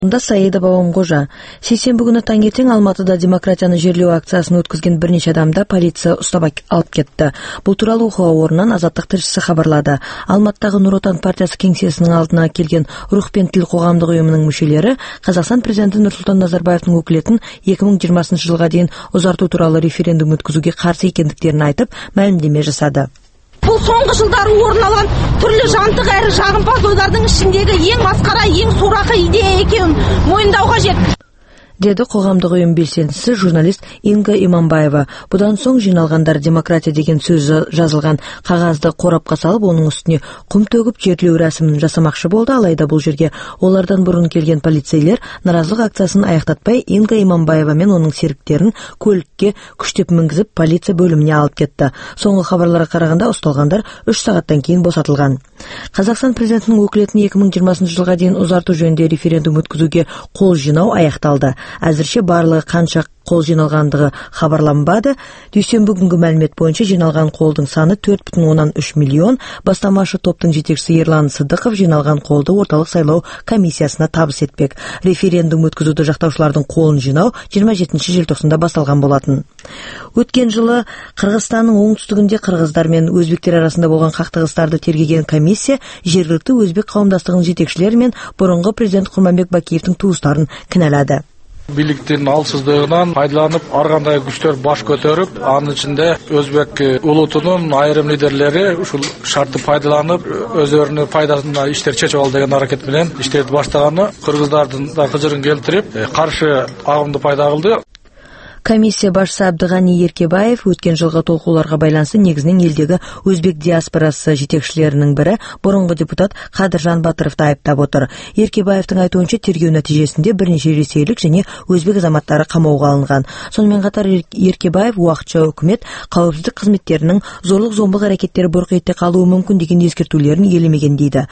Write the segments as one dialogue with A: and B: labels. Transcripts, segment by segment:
A: Саида Бабамгожа. Сейсенбі күні таңертең Алматыда демократияны жерлеу акциясын өткізген бірнеше адамды полиция ұстап алып кетті. Бұл туралы оқиға орнынан Азаттық тілшісі хабарлады. Алматыдағы Нұр Отан партиясы кеңсесінің алдына келген Рух пен Тіл қоғамдық ұйымының мүшелері Қазақстан президенті Нұрсұлтан Назарбаевтың өкілетін 2020 жылға дейін ұзарту туралы референдум өткізуге қарсы екендіктерін айтып, мәлімдеме жасады.
B: Бұл соңғы жылдары орын алған түрлі жантық әрі жағымпаз ойлардың ішіндегі ең масқара, ең сорақы идея екенін мойындау қажет,
A: деді қоғамдық ұйым белсендісі журналист Инга Иманбаева. Бұдан соң жиналғандар демократия деген сөз жазылған қағазды қорапқа салып, оның үстіне құм төгіп жерлеу рәсімін жасамақшы болды. Алайда бұл жерге олардан бұрын келген полицейлер наразылық акциясын аяқтатпай, Инга Иманбаева мен оның серіктерін көлікке күштеп мінгізіп, полиция бөліміне алып кетті. Соңғы хабарларға қарағанда ұсталғандар 3 сағаттан кейін босатылған. Қазақстан президентінің өкілетін 2020 жылға дейін ұзарту жөнінде референдум өткізуге қол жинау аяқталды. Әзірше барлығы қанша қол жиналғандығы хабарланбады. Дүйсенбі күнгі мәлімет бойынша жиналған қолдың саны 4,3 миллион. Бастамашы топтың жетекшісі Ерлан Сыдықов жиналған қолды орталық сайлау комиссиясына табыс етпек. Референдум өткізуді жақтаушылардың қолын жинау 27 желтоқсанда басталған болатын. Өткен жылы Қырғызстанның оңтүстігінде қырғыздар мен өзбектер арасында болған қақтығыстарды тергеген комиссия жергілікті өзбек қауымдастығының жетекшілері мен бұрынғы президент Құрманбек Бакиевтің туыстарын кінәлады.
C: Бийликтин алсыздыгынан пайдаланып, аргандай күчтөр баш көтөрүп, анын ичинде өзбек улутунун айрым лидерлери ушул шартты пайдаланып, өздөрүнүн пайдасына иштер чечип алуу деген аракет менен иштерди баштаганы кыргыздардын да кыжырын келтирип, каршы агымды пайда кылды.
A: Комиссия басшысы Абдығани Еркебаев өткен жылғы толқуларға байланысты негізінен елдегі өзбек диаспорасы жетекшілерінің бірі бұрынғы депутат Қадыржан Батыровты айыптап отыр. Еркебаевтың айтуынша тергеу нәтижесінде бірнеше ресейлік және өзбек азаматтары қамауға алынған. Сонымен қатар Еркебаев уақытша үкімет қауіпсіздік қызметтерінің зорлық-зомбылық әрекеттері бұрқ ете қалуы мүмкін деген ескертулерін елемеген дейді.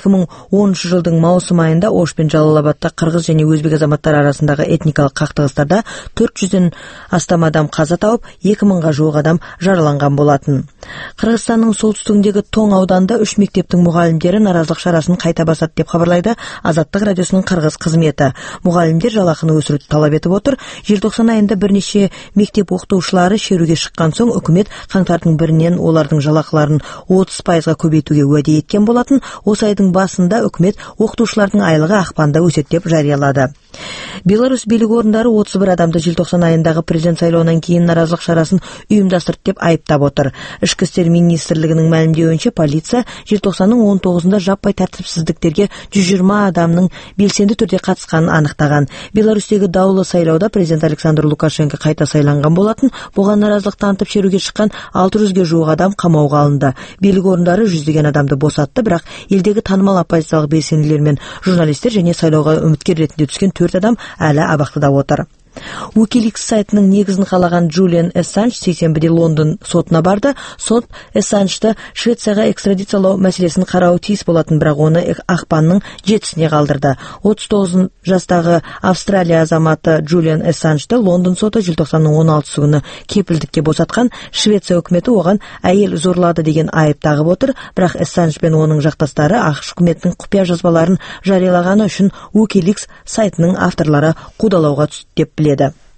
A: 2010 жылдың маусым айында Ош пен Жалалабадта қырғыз және өзбек азаматтары арасындағы этникалық қақтығыстарда 400-ден астам адам қаза тауып, 2000-ға жуық адам жараланған болатын. Қырғызстанның солтүстігіндегі Тоң ауданында 3 мектептің мұғалімдері наразылық шарасын қайта басады деп хабарлайды Азаттық радиосының қырғыз қызметі. Мұғалімдер жалақыны өсіруді талап етіп отыр. Желтоқсан айында бірнеше мектеп оқытушылары шеруге шыққан соң үкімет қаңтардың 1-нен олардың жалақыларын 30%-ға көбейтуге уәде еткен болатын. Осы айдың басында үкімет оқытушылардың айлығы ақпанда өседі деп жариялады. Беларусь билік орындары 31 адамды желтоқсан айындағы президент сайлауынан кейін наразылық шарасын ұйымдастырды деп айыптап отыр. Ішкі істер министрлігінің мәлімдеуінше полиция желтоқсанның 19-ында жаппай тәртіпсіздіктерге 120 адамның белсенді түрде қатысқанын анықтаған. Беларусьтегі даулы сайлауда президент Александр Лукашенко қайта сайланған болатын. Бұған наразылық танытып шеруге шыққан 600-ге жуық адам қамауға алынды. Билік орындары 100-деген адамды босатты, бірақ елдегі танымал оппозициялық белсенділер мен журналистер және сайлауға үміткер ретінде түскен 4 адам әлі абақтыда отыр. Wikileaks сайтының негізін қалаған Джулиан Ассанж сейсенбіде Лондон сотына барды. Сот Ассанжды Швецияға экстрадициялау мәселесін қарауы тиіс болатын, бірақ оны ақпанның 7-сіне қалдырды. 39 жастағы Австралия азаматы Джулиан Ассанжды Лондон соты желтоқсанның 16 күні кепілдікке босатқан. Швеция үкіметі оған әйел зорлады деген айып тағып отыр, бірақ Ассанж пен оның жақтастары ақш үкіметінің құпия жазбаларын жариялағаны үшін Wikileaks сайтының авторлары қудалауға түсті деп біледі.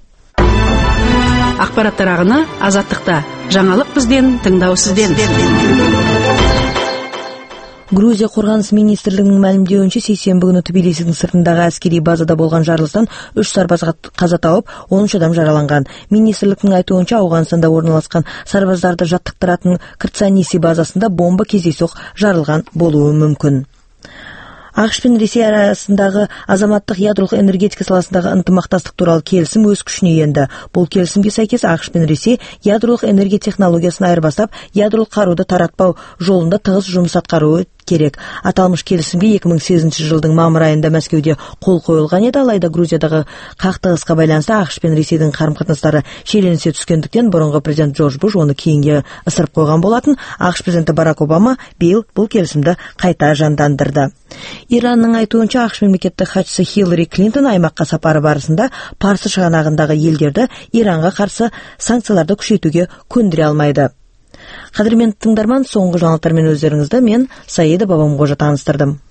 D: Ақпараттар ағыны Азаттықта. Жаңалық бізден, тыңдау сізден.
A: Грузия қорғаныс министрлігінің мәлімдеуінше сейсенбі күні Тбилисидің сыртындағы әскери базада болған жарылыстан 3 сарбаз қаза тауып, 13 адам жараланған. Министрліктің айтуынша Ауғанстанда орналасқан сарбаздарды жаттықтыратын Кырцаниси базасында бомба кездейсоқ жарылған болуы мүмкін. ақш пен Ресей арасындағы азаматтық ядролық энергетика саласындағы ынтымақтастық туралы келісім өз күшіне енді. Бұл келісімге сәйкес ақш пен Ресей ядролық энергия технологиясын айырбастап, ядролық қаруды таратпау жолында тығыз жұмыс атқаруы керек. Аталмыш келісімге 2008 жылдың мамыр айында Мәскеуде қол қойылған еді, алайда Грузиядағы қақтығысқа байланысты ақш пен Ресейдің қарым-қатынастары шиеленісе түскендіктен бұрынғы президент Джордж Буш оны кейінге ысырып қойған болатын. ақш президенті Барак Обама биыл бұл келісімді қайта жандандырды. Иранның айтуынша ақш мемлекеттік хатшысы Хиллари Клинтон аймаққа сапары барысында Парсы шығанағындағы елдерді Иранға қарсы санкцияларды күшейтуге көндіре алмайды. Қадірменді тыңдарман, соңғы жаңалықтармен өздеріңізді мен Саида Бабамгожа таныстырдым.